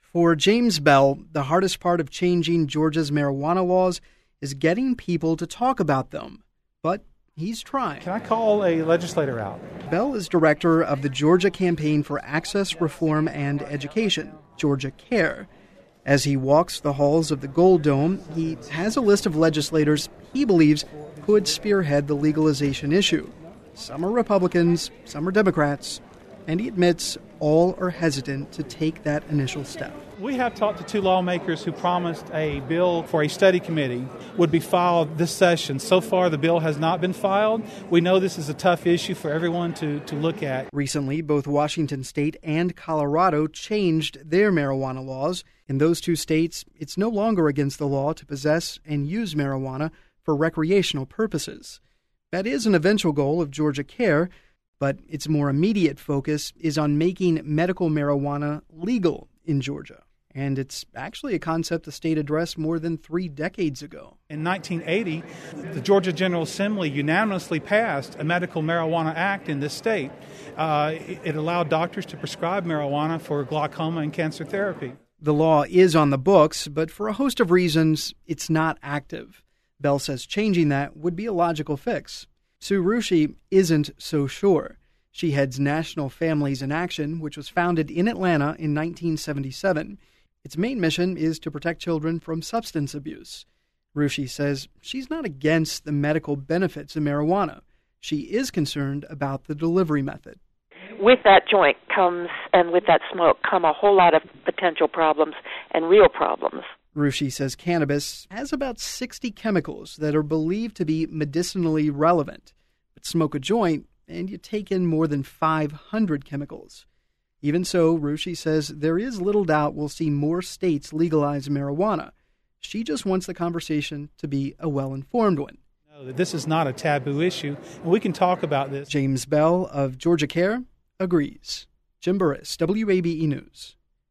For James Bell, the hardest part of changing Georgia's marijuana laws is getting people to talk about them. But he's trying. Can I call a legislator out? Bell is director of the Georgia Campaign for Access, Reform, and Education, Georgia CARE. As he walks the halls of the Gold Dome, he has a list of legislators he believes could spearhead the legalization issue. Some are Republicans, some are Democrats, and he admits all are hesitant to take that initial step. We have talked to two lawmakers who promised a bill for a study committee would be filed this session. So far, the bill has not been filed. We know this is a tough issue for everyone to look at. Recently, both Washington State and Colorado changed their marijuana laws. In those two states, it's no longer against the law to possess and use marijuana for recreational purposes. That is an eventual goal of Georgia CARE, but its more immediate focus is on making medical marijuana legal in Georgia. And it's actually a concept the state addressed more than 3 decades ago. In 1980, the Georgia General Assembly unanimously passed a medical marijuana act in this state. It allowed doctors to prescribe marijuana for glaucoma and cancer therapy. The law is on the books, but for a host of reasons, it's not active. Bell says changing that would be a logical fix. Sue Rushi isn't so sure. She heads National Families in Action, which was founded in Atlanta in 1977. Its main mission is to protect children from substance abuse. Rushi says she's not against the medical benefits of marijuana. She is concerned about the delivery method. With that joint comes, and with that smoke, come a whole lot of potential problems and real problems. Rushi says cannabis has about 60 chemicals that are believed to be medicinally relevant. But smoke a joint, and you take in more than 500 chemicals. Even so, Rushi says there is little doubt we'll see more states legalize marijuana. She just wants the conversation to be a well-informed one. No, this is not a taboo issue, and we can talk about this. James Bell of Georgia CARE agrees. Jim Burris, WABE News.